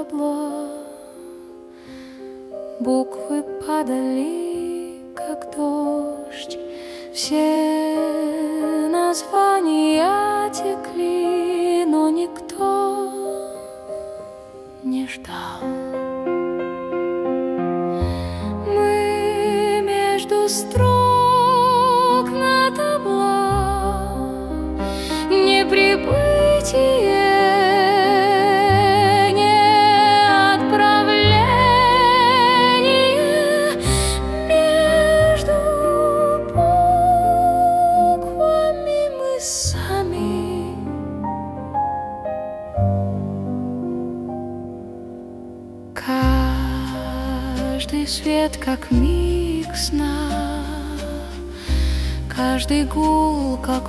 табло. Буквы падали, как дождь, все названия текли, но никто не ждал. Мы между строк на табло, не прибытие, каждый свет, как миг сна, каждый гул, как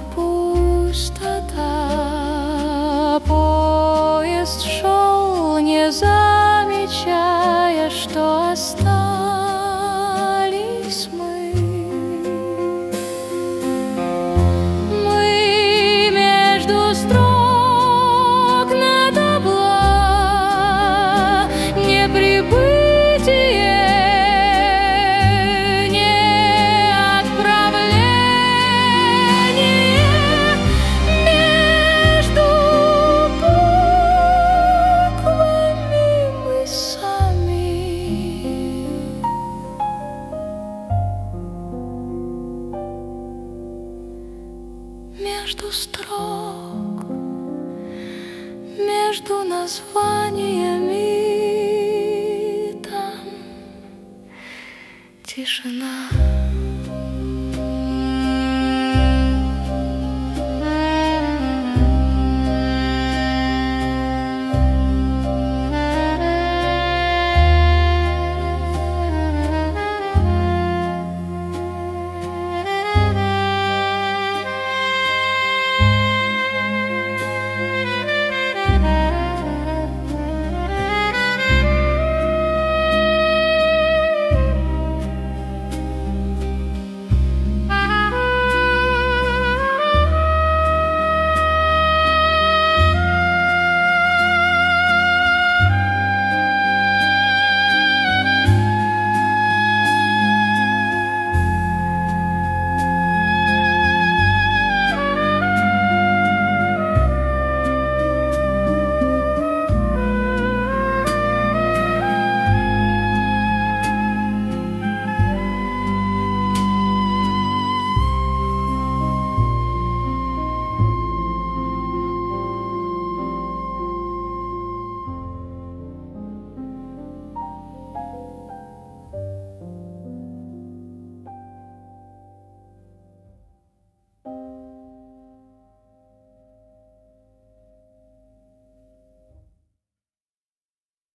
пустота. Поезд шел, не замечая, что остались мы. Мы между строк на табло, не прибытие, между строк, между названиями, там тишина.